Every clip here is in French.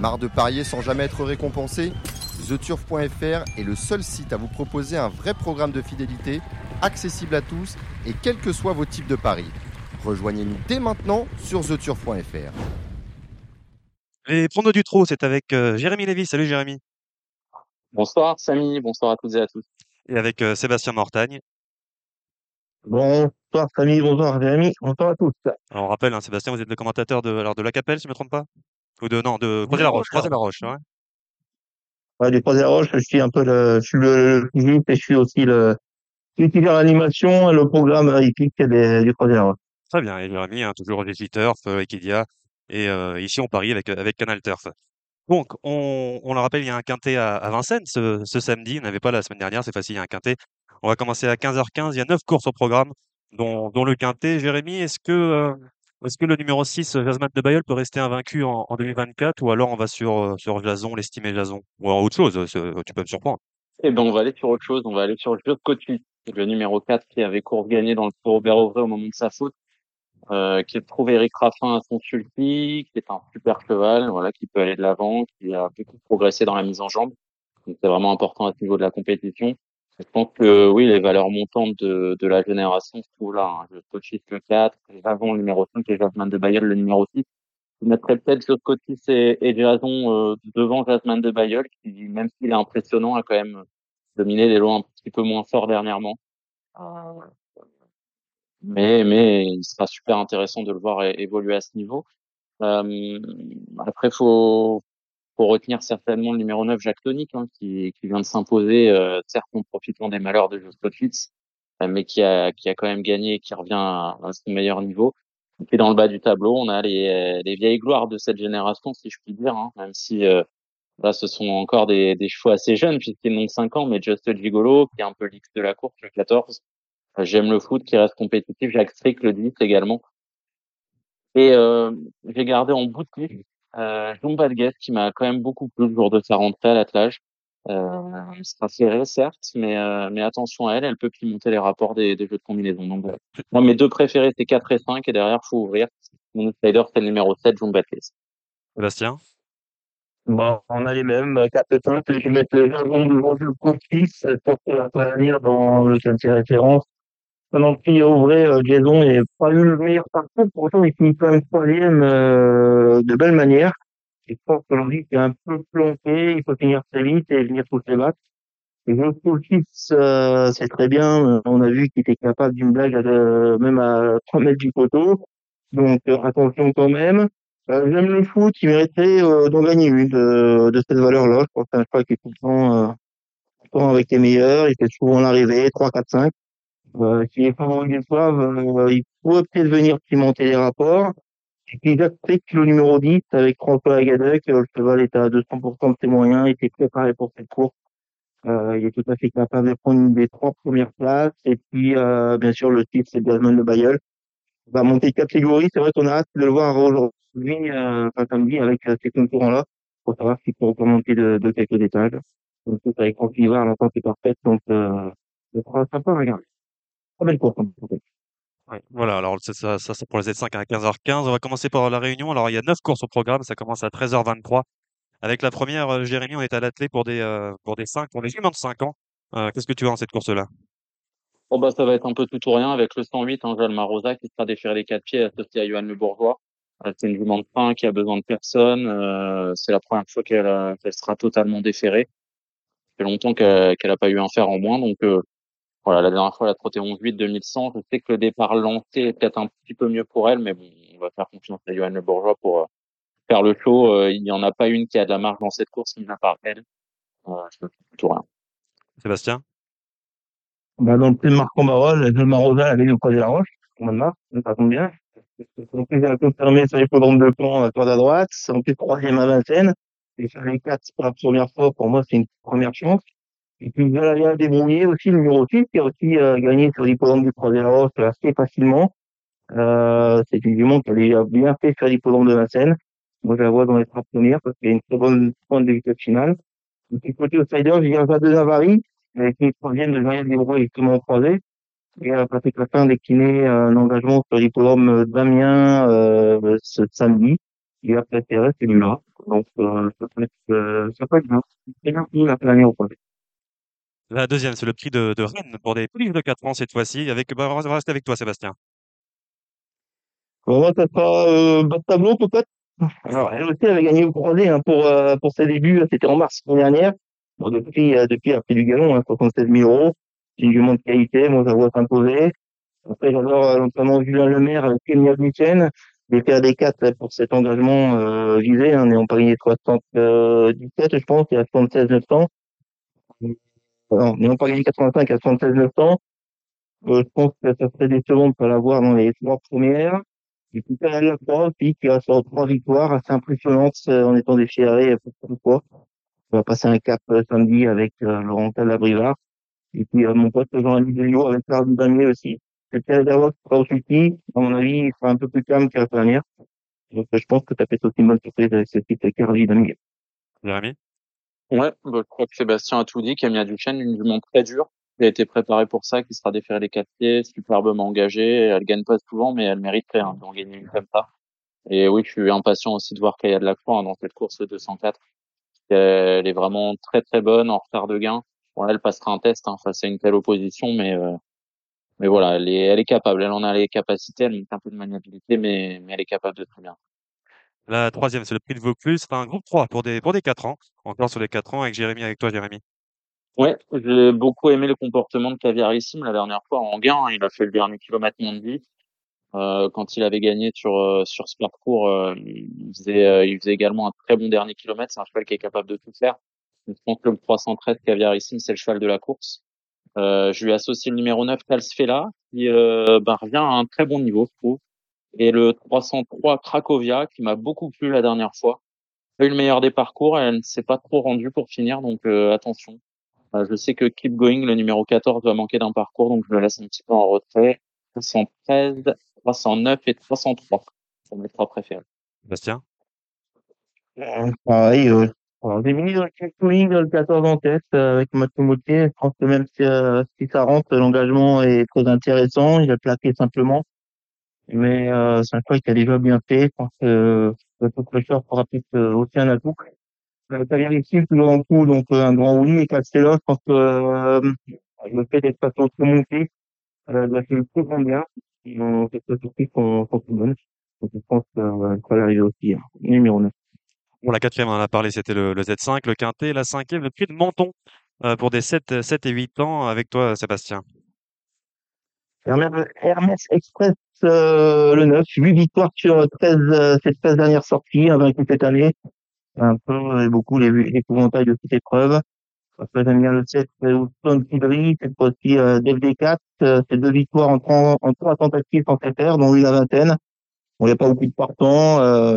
Marre de parier sans jamais être récompensé? TheTurf.fr est le seul site à vous proposer un vrai programme de fidélité, accessible à tous et quels que soient vos types de paris. Rejoignez-nous dès maintenant sur TheTurf.fr. Les pronos du trot, c'est avec Jérémy Lévy. Salut Jérémy. Bonsoir Samy, bonsoir à toutes et à tous. Et avec Sébastien Mortagne. Bonsoir Samy, bonsoir Jérémy, bonsoir à tous. Alors, on rappelle, hein, Sébastien, vous êtes le commentateur de La Capelle, si je ne me trompe pas? Ou de Oui, Croisé-la-Roche. Croisé-la-Roche, ouais. ouais, des Trois Roches, je suis un peu je suis le physique et je suis aussi celui qui gère l'animation et le programme hippique du Trois Roches. Très bien. Et Jérémy, hein, toujours au Turf, Equidia. Et ici, on parie avec Canal Turf. Donc, on le rappelle, il y a un quintet à Vincennes ce samedi. On n'avait pas la semaine dernière, c'est facile, il y a un quintet. On va commencer à 15h15. Il y a 9 courses au programme, dont le quintet. Jérémy, est-ce que le numéro 6, Jasmin de Bayeul, peut rester invaincu en 2024 ou alors on va sur Jason, l'estimé Jason? Ou alors autre chose, tu peux me surprendre. Eh ben, on va aller sur autre chose, on va aller sur le jeu de Coty, le numéro 4 qui avait course gagnée dans le Tour Robert Auvray au moment de sa faute, qui trouve Eric Raffin à son sulky, qui est un super cheval, voilà, qui peut aller de l'avant, qui a beaucoup progressé dans la mise en jambe. Donc c'est vraiment important à ce niveau de la compétition. Je pense que oui, les valeurs montantes de la génération se trouvent là, hein. Le Coty le 4, Javon le numéro 5 et Jasmin de Bayeul le numéro 6. Je mettrais peut-être Cotis et Jason devant Jasmine de Bayeul, qui, même s'il est impressionnant, a quand même dominé des lots un petit peu moins forts dernièrement. Euh, mais il sera super intéressant de le voir évoluer à ce niveau. Euh, Après, faut retenir certainement le numéro 9, Jacques Tonic, hein, qui vient de s'imposer, certes en profitant des malheurs de Jos Cotis, mais qui a quand même gagné et qui revient à son meilleur niveau. Et puis dans le bas du tableau, on a les vieilles gloires de cette génération, si je puis dire, hein, même si là, ce sont encore des chevaux assez jeunes, puisqu'ils n'ont que 5 ans, mais Just Gigolo, qui est un peu l'X de la course, le 14. J'aime le foot, qui reste compétitif. Jacques Strick, le 10 également. Et j'ai gardé en bout de piste Jean Badgues, qui m'a quand même beaucoup plu le jour de sa rentrée à l'attelage. Elle sera serrée, certes, mais attention à elle, elle peut pimenter les rapports des jeux de combinaison. Donc, moi, mes deux préférés, c'est 4 et 5, et derrière, faut ouvrir. Mon outsider, c'est le numéro 7, John Batcase. Sébastien? Bon, on a les mêmes, 4-5, je vais mettre le Javon devant le Cotis pour la prévenir dans le quintet référence. Pendant qu'il ouvrait, Jason n'a pas eu le meilleur parcours, pourtant il finit quand même troisième de belle manière. Je pense qu'aujourd'hui c'est un peu planté, il faut finir très vite et venir tous les matchs. Et je trouve c'est très bien. On a vu qu'il était capable d'une blague même à 3 mètres du poteau. Donc attention quand même. J'aime le foot, il mériterait d'en gagner une de cette valeur-là. Je pense que c'est un choix qui est tout le temps avec les meilleurs. Il fait souvent l'arrivée, 3, 4, 5. S'il est favori du soir, il pourrait peut-être venir pimenter les rapports. Et puis Jacques Strick, le numéro 10, avec François Agadec, le cheval est à 200% de ses moyens, il était préparé pour cette course. Il est tout à fait capable de prendre une des 3 premières places. Et puis, bien sûr, le titre, c'est Jasmine de Bayeul. Il va monter de catégorie. C'est vrai qu'on a hâte de le voir aujourd'hui, enfin, samedi, avec ces concurrents-là, pour savoir s'il peut remonter de quelques étages. Donc, tout avec Francky Var, l'entente est parfaite. Donc, ce sera sympa à regarder. Très belle course, en fait. Ouais. Voilà, alors c'est pour les Z5 à 15h15. On va commencer par la réunion. Alors, il y a 9 courses au programme. Ça commence à 13h23. Avec la première, Jérémy, on est à l'attelé pour des juments de 5 ans. Qu'est-ce que tu as dans cette course-là? Bon, bah, ça va être un peu tout ou rien avec le 108, hein, Jalma Rosa, qui sera déféré les 4 pieds associé à Johan Le Bourgeois. C'est une jument de pain qui a besoin de personne. C'est la première fois qu'elle sera totalement déférée. Ça fait longtemps qu'elle a pas eu un fer en moins, donc, voilà, la dernière fois, elle a trotté 11-8, 2100. Je sais que le départ lancé est peut-être un petit peu mieux pour elle, mais bon, on va faire confiance à Johan Le Bourgeois pour faire le show. Il n'y en a pas une qui a de la marge dans cette course, mis à part elle. Je fais plutôt rien. Sébastien? Bah, dans le prix de Marc Marol, Jean Marosa avait eu au Croisé la Roche, au mois de mars, ça tombe bien. En plus, il a confirmé sur l'hippodrome de Caen, à droite à droite. En plus, troisième à Vincennes. Et faire les 4 pour la première fois, pour moi, c'est une première chance. Et puis, Valéria Desbrouillés aussi, le numéro 6, qui a aussi gagné sur l'hippodrome du Croisé la Roche assez facilement. C'est une jument qui a déjà bien fait sur l'hippodrome de Vincennes. Moi, je la vois dans les 3 premières parce qu'il y a une très bonne pointe de vitesse finale. Et puis, côté outsider, j'ai un de Navarri, qui est troisième de Jean-Yves Desbrouillés, justement, au croisé. Et Patrick Latin a décliné un engagement sur l'hippodrome d'Amiens ce samedi. il a préféré celui-là. Donc, ça peut être bien. C'est bien pour la l'année au prochain. La deuxième, c'est le prix de Rennes pour des plus de 4 ans cette fois-ci. On va rester avec toi, Sébastien. Pour moi, ça sera, bas de tableau, peut-être. Alors, elle aussi avait gagné au croisé, hein, pour ses débuts. C'était en mars l'année dernière. Bon, depuis, elle a pris du galon, hein, 76 000 euros. C'est une jument de qualité. Moi, ça voit s'imposer. Après, j'adore notamment Julien Lemaire avec Kenya Duchesne. Il était à des 4 pour cet engagement visé, hein, en parier 77, je pense, et à 76 900. Non, mais on parier 85 à 76 900. Je pense que ça serait décevant de ne pas l'avoir dans les 3 premières. Et puis, Canal Lacroix aussi, qui a sur 3 victoires assez impressionnantes en étant déchiré pour une fois. On va passer un cap samedi avec Laurent Calabrivard. Et puis, mon pote Jean-Rémy Delio avec Lars Damier aussi. C'est Pierre Dawa qui sera au sulky. À mon avis, il sera un peu plus calme qu'à la dernière. Donc, je pense que ça peut être aussi une bonne surprise avec ce titre Carly Damier. Jérémy? Ouais, bah, je crois que Sébastien a tout dit. Camilla Duchesne, une jument très dure, qui a été préparée pour ça, qui sera déférée les 4 pieds, superbement engagée. Elle gagne pas souvent, mais elle mériterait d'en gagner une comme ça. Et oui, je suis impatient aussi de voir Kaya de Lacroix dans cette course 204. Elle est vraiment très très bonne, en retard de gain. Bon, elle passera un test face à une telle opposition, mais voilà, elle est capable. Elle en a les capacités, elle manque un peu de maniabilité, mais elle est capable de très bien. La troisième, c'est le prix de Vaucluse. C'est un groupe 3 pour des 4 ans. Encore sur les 4 ans avec Jérémy, avec toi, Jérémy. Ouais, j'ai beaucoup aimé le comportement de Caviarissime la dernière fois en gain. Il a fait le dernier kilomètre moins de 10. Quand il avait gagné sur ce parcours, il faisait également un très bon dernier kilomètre. C'est un cheval qui est capable de tout faire. Je pense que le 313 Caviarissime, c'est le cheval de la course. Je lui associe le numéro 9 Talsfela, qui revient à un très bon niveau, je trouve. Et le 303 Cracovia, qui m'a beaucoup plu la dernière fois. Elle a eu le meilleur des parcours, elle ne s'est pas trop rendue pour finir, donc attention. Je sais que Keep Going, le numéro 14, doit manquer d'un parcours, donc je le laisse un petit peu en retrait. 313, 309 et 303. C'est mes 3 préférés. Bastien? Pareil, alors, j'ai mis dans le calcul le 14 en tête avec Mathieu Moutier. Je pense que même si ça rentre, l'engagement est très intéressant. Il a plaqué simplement. Mais c'est un choix qui a déjà bien fait. Je pense que le top pressure pourra peut-être aussi un atout. Tagliari ici, toujours en coup, donc un grand oui. Et Castella, je pense que le fait d'être pas trop monté, doit faire le plus grand bien. Ils ont quelques surprises sont plus bonnes. Donc je pense que ça va arriver aussi, hein. Numéro 9. Pour la quatrième, on en a parlé, c'était le Z5, le Quintet. La cinquième, le prix de Menton pour des 7 et 8 ans. Avec toi, Sébastien. Hermès Express, le 9, 8 victoires sur 13, ces 13 dernières sorties, vaincu cette année. Un peu, beaucoup l'épouvantail de cette épreuve. Après, j'aime bien le 7, Houston Kidri, cette fois-ci, DFD4, c'est 2 victoires en 3 tentatives sans se faire, dont une la vingtaine. Bon, il n'y a pas beaucoup de partants,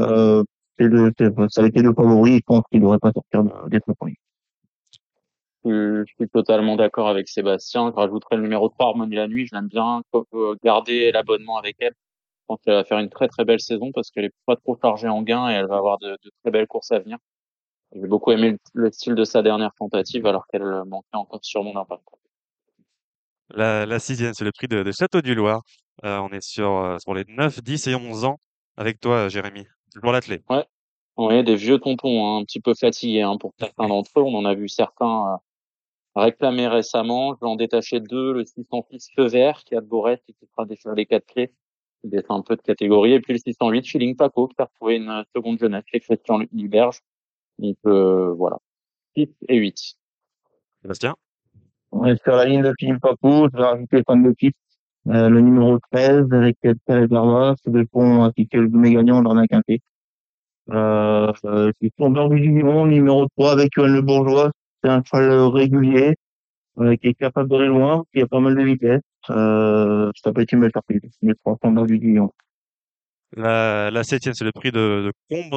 ça a été le favori, je pense qu'il ne devrait pas sortir d'être premier. Je suis totalement d'accord avec Sébastien. Je rajouterai le numéro 3, Harmonie la nuit. Je l'aime bien. Faut garder l'abonnement avec elle. Je pense qu'elle va faire une très très belle saison parce qu'elle est pas trop chargée en gains et elle va avoir de très belles courses à venir. J'ai beaucoup aimé le style de sa dernière tentative alors qu'elle manquait encore sûrement d'un parcours. La sixième, c'est le prix de Château du Loir. On est sur les 9, 10 et 11 ans. Avec toi, Jérémy. Toujours l'attelé. Ouais, ouais, des vieux tontons, hein, un petit peu fatigués, pour certains d'entre eux. On en a vu certains réclamer récemment. Je vais en détacher deux. Le 606 Feu Vert qui a de Borès et qui sera déféré les 4 pieds. Il descend un peu de catégorie. Et puis le 608 Feeling Paco qui a retrouvé une seconde jeunesse chez Christian Liberge. Donc voilà, 6 et 8. Sébastien? On est sur la ligne de Philippe Papou, je vais rajouter fan de type, le numéro 13 avec Thérèse Barba, c'est le pont ainsi que le gagnant lors d'un quintet. C'est Tombeur du Giron, numéro 3 avec Yoann Le Bourgeois. C'est un cheval régulier, qui est capable d'aller loin, qui a pas mal de vitesse. Ça peut être une belle surprise. Le 3 Tombeur du Giron. La septième, c'est le prix de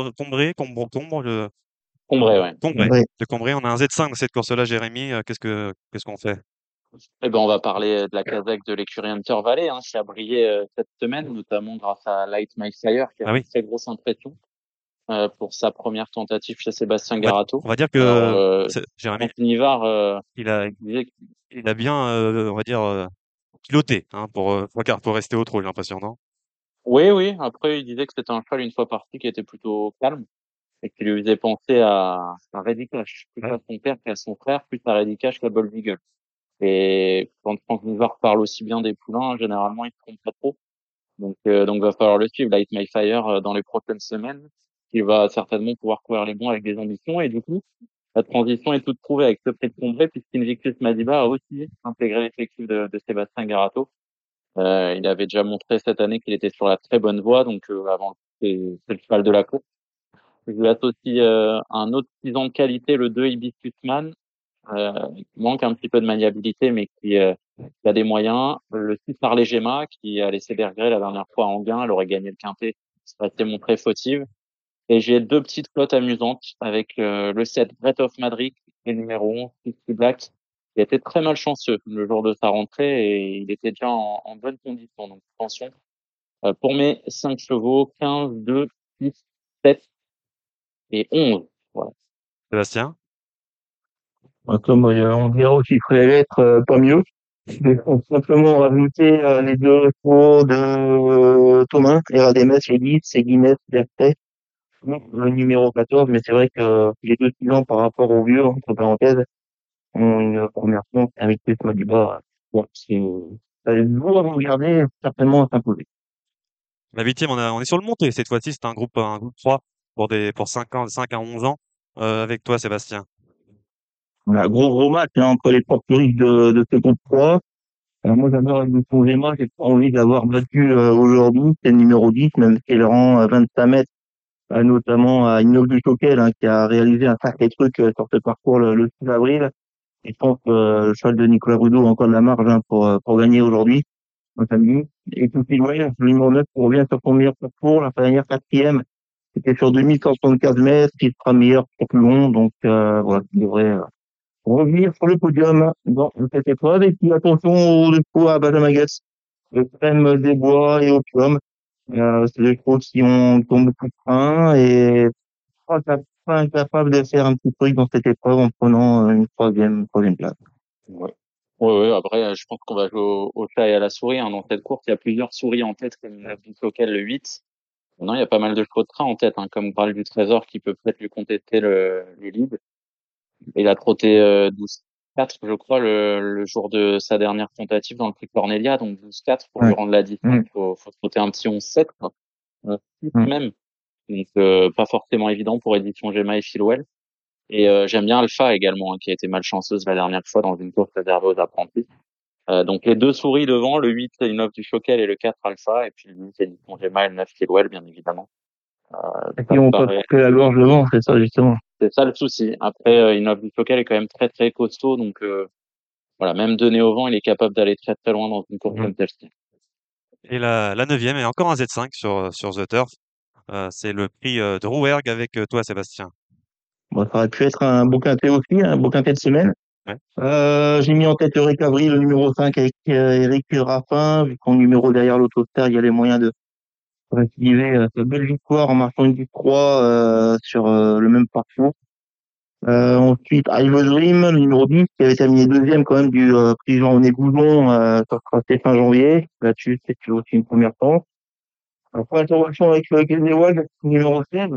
Combray, ouais. Combray. Ouais. De Combray. On a un Z5 dans cette course-là, Jérémy. Qu'est-ce qu'on fait? Eh ben, on va parler de la Kazakh de l'écurie Hunter Valley, qui a brillé cette semaine, notamment grâce à Light My Fire, qui a Ah fait oui. une très grosse impression pour sa première tentative chez Sébastien On va, Garato. on va dire Alors, que Jérémy, Anthony il a, disait que il a bien, on va dire, piloté, hein, pour rester au trot, j'ai l'impression, non? Oui, oui. Après, il disait que c'était un cheval une fois parti qui était plutôt calme et qui lui faisait penser à Reddy Cash, plus Ouais. à son père qu'à son frère, plus à Reddy Cash qu'à Bold Beagle. Et quand Franck Bouvard parle aussi bien des poulains, généralement, il se trompe pas trop. Donc va falloir le suivre, Light My Fire, dans les prochaines semaines. Il va certainement pouvoir courir les bons avec des ambitions. Et du coup, la transition est toute trouvée avec ce prix de Combray, puisqu'Invictus Madiba a aussi intégré l'effectif de Sébastien Garato. Il avait déjà montré cette année qu'il était sur la très bonne voie, donc avant, c'est le cheval de la course. Je lui associe un autre 6 ans de qualité, le 2 Hibiscus Man, qui manque un petit peu de maniabilité, mais qui a des moyens. Le 6 Harley Gemma, qui a laissé Bergeret la dernière fois en gain, elle aurait gagné le quintet, ça a été montré fautive. Et j'ai deux petites flottes amusantes avec le 7 Breath of Madrid et le numéro 11 Sixty Black, qui a été très malchanceux le jour de sa rentrée et il était déjà en bonne condition. Donc attention. Pour mes 5 chevaux, 15, 2, 6, 7 et 11. Voilà. Sébastien? Comme on dira au chiffre et lettres, pas mieux. Je vais simplement rajouter les deux chevaux de Thomas, RADMS, Elite, c'est Guinness, Berthet, le numéro 14, mais c'est vrai que les deux suivants par rapport au vieux, entre parenthèses, ont une première chance avec plus Madiba. Bon, ça va être lourd à regarder, certainement à s'imposer. La huitième, on est sur le monté. Cette fois-ci, c'est un groupe 3 pour 5 à 11 ans. Avec toi, Sébastien. Voilà, gros match hein, entre les trois plus riches de ce groupe 3. Moi, j'adore le Bouton j'ai pas envie de l'avoir battu aujourd'hui. C'est le numéro 10, même si elle rend 25 mètres, notamment à Innocent Choquel, hein, qui a réalisé un sacré truc sur ce parcours le 6 avril. Et je pense que le cheval de Nicolas Rudeau a encore de la marge hein, pour gagner aujourd'hui, un samedi. Et tout loin, le numéro 9 revient sur son meilleur parcours, la dernière quatrième. C'était sur 2175 mètres, il sera meilleur sur plus long, donc voilà, il devrait revenir sur le podium dans cette épreuve. Et puis attention aux deux chevaux à Benjamin Guess, le Crème des Bois et Opium. C'est des chevaux qui ont beaucoup de frein et je crois qu'il pas incapable de faire un petit truc dans cette épreuve en prenant une troisième place. Ouais. Ouais, ouais, après, je pense qu'on va jouer au chat et à la souris, hein. Dans cette course, il y a plusieurs souris en tête, comme la Blue Local, le 8. Maintenant, il y a pas mal de chevaux de train en tête, hein, comme Graal du Trésor, qui peut peut-être lui contester le lead. Il a trotté 12-4, je crois, le jour de sa dernière tentative dans le prix Cornelia. Donc 12-4, pour lui Ouais. rendre la distance, faut trotter un petit 11-7, quoi. 6 Mm. même. Donc pas forcément évident pour Édition Gemma et Philwell. Et j'aime bien Alpha également, hein, qui a été malchanceuse la dernière fois dans une course réservée aux apprentis. Donc les deux souris devant, le 8 Innov du Choquel et le 4 Alpha, et puis le 8 Édition Gemma et le 9 Philwell, bien évidemment. Et Ça qui me ont pas paraît coupé la gorge devant, c'est ça justement. C'est ça le souci. Après, Innov du Choquel est quand même très très costaud, donc voilà, même donné au vent, il est capable d'aller très très loin dans une course comme celle-ci. Et la neuvième est encore un Z5 sur The Turf. C'est le prix de Rouergue avec toi, Sébastien. Bon, ça aurait pu être un beau quintet aussi, un beau quintet de semaine. Ouais. J'ai mis en tête Eric Avry, le numéro 5 avec Eric Raffin, vu qu'en numéro derrière l'autostar, il y a les moyens de récidiver cette belle victoire en marquant une victoire sur le même parcours. Ensuite, I Was Dream, le numéro 10, qui avait terminé deuxième quand même du prix Jean-René Gouzon sur tracé fin janvier. Là-dessus, c'est aussi une première chance. Après, intervention avec Grisewald, numéro 16,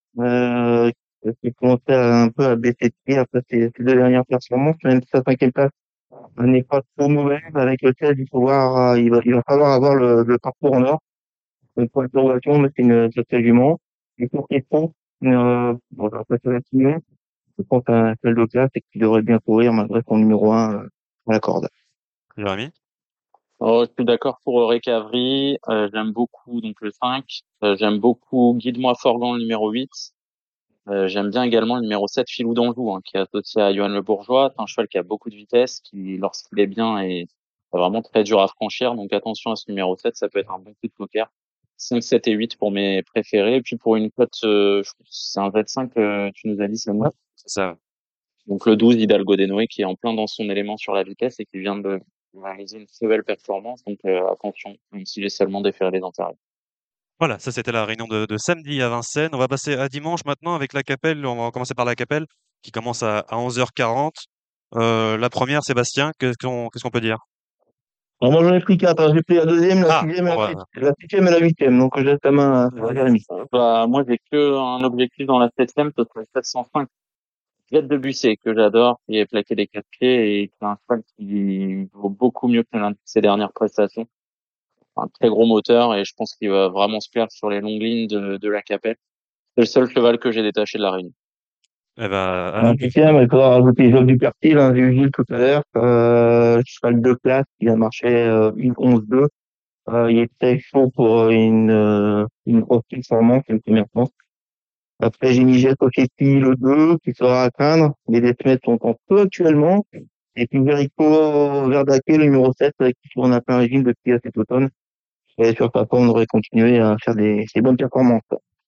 qui commençait un peu à baisser de pied après ses deux dernières performances, même si sa cinquième place n'est pas trop mauvaise. Avec le 16, il va falloir avoir le parcours en or. Donc, pour l'interrogation, mais c'est une jument. Et pour question, bon, je vais pas la signer. Je pense à un seul de classe et qu'il devrait bien courir malgré son numéro 1 à la corde. Jérémy? Oh, je suis d'accord pour Eric Avry. J'aime beaucoup donc le 5. J'aime beaucoup Guide-moi Forgan, le numéro 8. J'aime bien également le numéro 7, Filou d'Anjou, hein, qui est associé à Johan Le Bourgeois. C'est un cheval qui a beaucoup de vitesse, qui, lorsqu'il est bien, est vraiment très dur à franchir. Donc attention à ce numéro 7, ça peut être un bon coup de poker. 5, 7 et 8 pour mes préférés. Et puis pour une cote, c'est un Z5, tu nous as dit, c'est moi. C'est ça. Donc le 12, Hidalgo Denoé, qui est en plein dans son élément sur la vitesse et qui vient de réaliser une très belle performance. Donc attention, même s'il est seulement déféré les intérêts. Voilà, ça c'était la réunion de samedi à Vincennes. On va passer à dimanche maintenant avec la Capelle. On va commencer par la Capelle qui commence à 11h40. La première, Sébastien, qu'est-ce qu'on peut dire? Alors moi, j'en ai pris 4, hein. J'ai pris la deuxième, la Ah, sixième, bon, bah, la septième et la huitième. Donc, je laisse la main à Jérémy. Bah, moi, j'ai que un objectif dans la septième, ce serait 705. Jet de Bussé, que j'adore, qui est plaqué des quatre pieds et qui est un cheval qui vaut beaucoup mieux que l'un de ses dernières prestations. Un très gros moteur et je pense qu'il va vraiment se perdre sur les longues lignes de la Capelle. C'est le seul cheval que j'ai détaché de la Réunion. eh ben, En huitième, il faudra rajouter Job du Pertil, hein, j'ai eu Gilles tout à l'heure. Cheval de classe qui a marché une 11-2. Il est très chaud pour une grosse performance, une première fois. Après, j'ai mis Jet Society le 2, qui sera à craindre. Les décimètres sont en feu actuellement. Et puis Verico Verdaké, le numéro 7, qui tourne à plein régime depuis cet automne. Et sur sa forme, on aurait continué à faire des bonnes performances.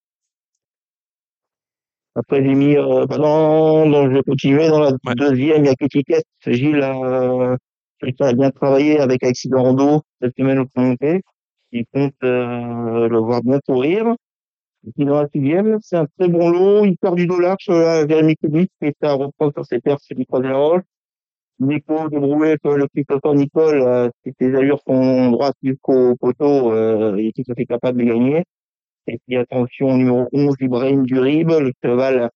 Après, j'ai mis, je vais continuer dans la ouais. deuxième, il y a qu'étiquette. Gilles a bien travaillé avec Accident Rando cette semaine au Monté. Il compte le voir bien courir. Et puis dans la sixième, c'est un très bon lot. Il perd du dollar sur Jérémy Kubik, qui est à reprendre sur ses pertes du troisième rôle. Nico de Brouet, le Christopher Nicole, si ses allures sont droites jusqu'au poteau, il est tout à fait capable de gagner. Et puis attention, numéro 11, Ibrahim Durib, le cheval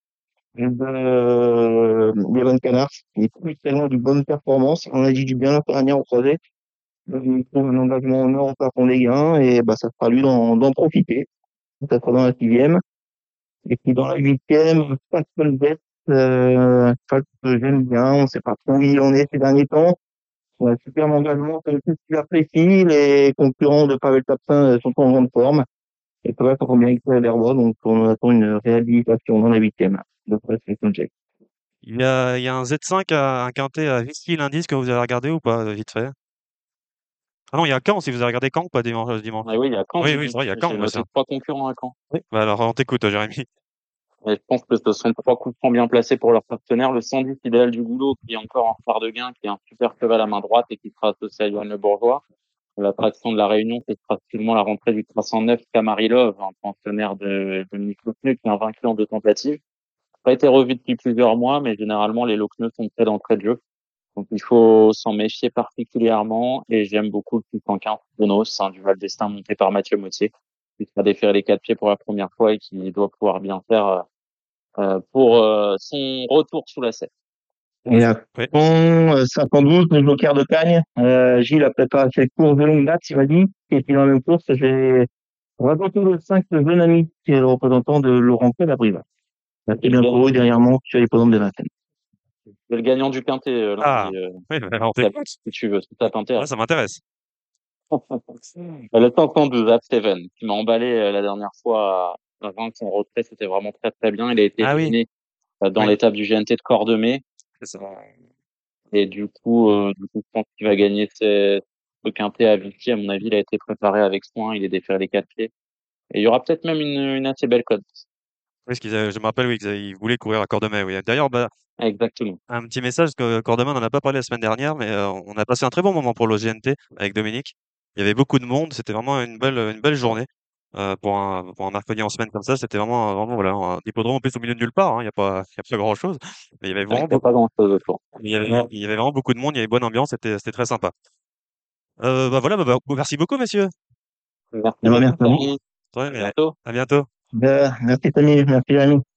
d'Evan Canars, qui est plus tellement d'une bonne performance. On a dit du bien la dernière au croisé. Donc, il trouve un engagement en or au plafond des gains et bah, ça sera lui d'en profiter. Ça sera dans la sixième. Et puis dans la huitième, Pascal Best, un cheval que j'aime bien. On sait pas trop où il en est ces derniers temps. Un super engagement, c'est tout ce qu'il apprécie. Les concurrents de Pavel Tapsin sont en grande forme. Et Pavel sont bien éclairés l'herbe, donc on attend une réhabilitation dans la huitième. Donc, c'est son check. Il y a un Z5 un quintet à Vichy lundi, que vous avez regardé ou pas, vite fait? Ah non, il y a Caen, si vous avez regardé Caen ou pas dimanche? Ah oui, il y a Caen, Oui, j'ai oui, vu. c'est vrai, il y a Caen, J'ai bah, noté ça. 3 concurrents à Caen. Oui. Bah alors, on t'écoute, Jérémy. Et je pense que ce sont 3 coups francs bien placés pour leur partenaire. Le 110 idéal du Goulot, qui est encore en retard de gain, qui est un super cheval à main droite et qui sera associé à Johan Le Bourgeois. L'attraction de la Réunion, c'est pratiquement la rentrée du 309 Camarilov, un pensionnaire de Dominique Lochneux, qui est invaincu en 2 tentatives. Ça n'a pas été revu depuis plusieurs mois, mais généralement, les Lochneux sont prêts d'entrée de jeu. Donc, il faut s'en méfier particulièrement. Et j'aime beaucoup le 615 Chronos, du Val d'Estaing monté par Mathieu Mottier, qui sera déféré les 4 pieds pour la première fois et qui doit pouvoir bien faire pour son retour sous la selle. Et à Oui. Caen, 512, le joker de Cagne. Gilles a préparé cette course de longue date, il m'a dit. Et puis dans la même course, j'ai rajouté le 5 de Jeune Ami, qui est le représentant de Laurent Pelle-Abriva. C'est bien pour eux derrière moi sur l'hippodrome de Vincennes. C'est le gagnant du Quintet Ah, lundi, oui, bah, on t'écoute. si tu veux, si ça Ouais, t'intéresse. ça m'intéresse. Le 512 Zap Seven, qui m'a emballé la dernière fois à vaincre son retrait, c'était vraiment très très bien. Il a été Ah oui, éliminé dans oui, l'étape du GNT de Cordemais. c'est ça. Et du coup, je pense qu'il va gagner ce quintet à Vichy. À mon avis, il a été préparé avec soin. Il est déféré les 4 pieds. Et il y aura peut-être même une assez belle cote. Oui, je me rappelle, oui, qu'ils voulaient courir à Cordemais, oui. D'ailleurs, bah, Exactement. un petit message que Cordemais, on n'en a pas parlé la semaine dernière, mais on a passé un très bon moment pour l'OGNT avec Dominique. Il y avait beaucoup de monde, c'était vraiment une belle journée pour un mercredi en semaine comme ça. C'était vraiment voilà, un hippodrome en plus au milieu de nulle part, hein, il y a pas grand-chose, mais il y avait Il vraiment n'y a pas grand-chose autour. il y avait vraiment beaucoup de monde, il y avait bonne ambiance, c'était très sympa. Bah voilà, merci beaucoup, messieurs. Merci Eh ben, beaucoup, merci à vous. Samy. Ouais, À bientôt. à bientôt. Merci Samy, merci Jérémy.